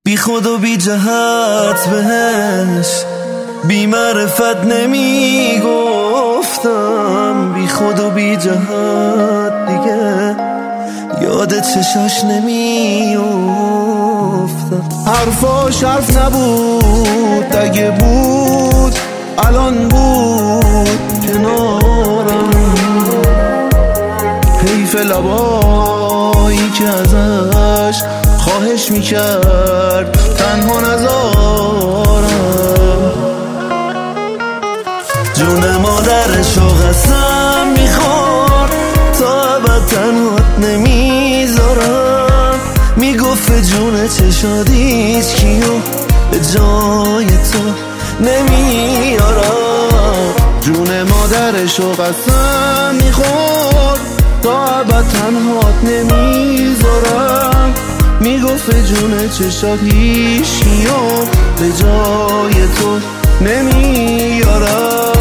بی خود و بی جهت بهش بی معرفت نمی گفتم، بی خود و بی جهت دیگه یاد چشاش نمی افتم. حرفاش حرف نبود، اگه بود الان بود کنارم. حیف لبایی که ازش خواهش میکرد تنها نذارم. جون مادرشو قسم میخور تا ابد تنهات نمیذارم. میگفت جون چشاد هیچ کیو به جای تو نمیارم. جون مادرشو قسم میخور تا ابد تنهات نمیذارم. میگفت جون چشات هیچ کیو به جای تو نمیارم.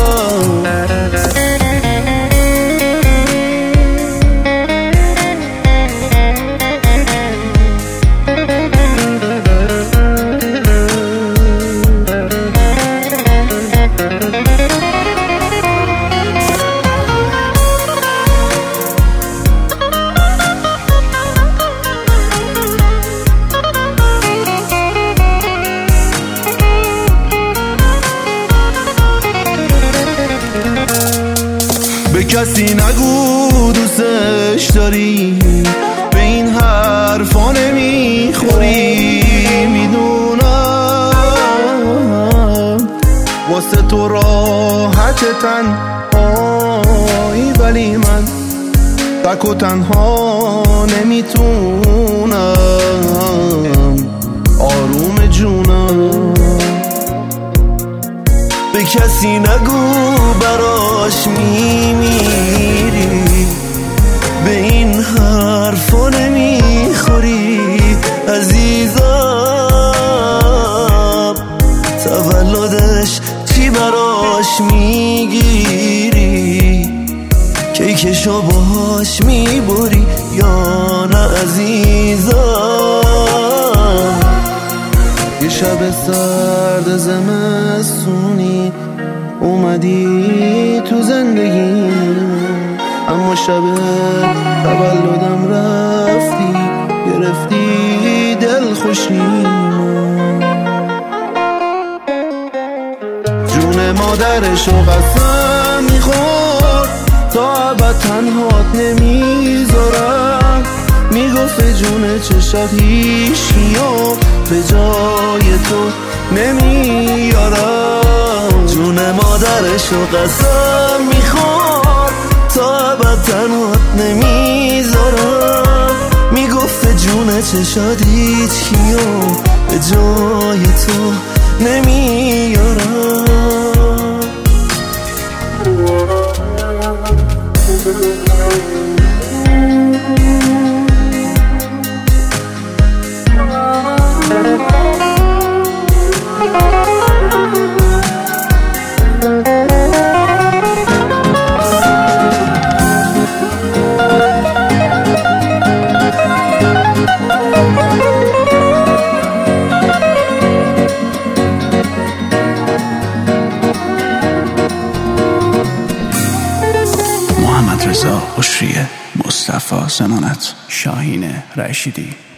به کسی نگو دوستش داری، به این حرفا نمیخوری. میدونم واسه تو راحت تنهایی، ولی من تک و تنها نمیتونم آروم جونم. به کسی نگو براش میمیری، به این حرفا نمیخوری. عزیزم تولدش چی براش میگیری؟ کیکشو باهاش میبری یا نه عزیزم؟ یه شب سرد زمستونی اومدی تو زندگی، اما شب تولدم رفتی، گرفتی دل خوشیمو. جون مادرشو قسم میخور تا ابد تنهات نمیذارم. میگفت جون چشات هیچ کیو به جای تو نمیارم. جون مادرشو قسم میخور تا ابد تنهات نمیذارم. میگفت جون چشات هیچ کیو به جای تو نمیارم. محمد رضا بشریه، مصطفی زمانت، شاهین رشیدی.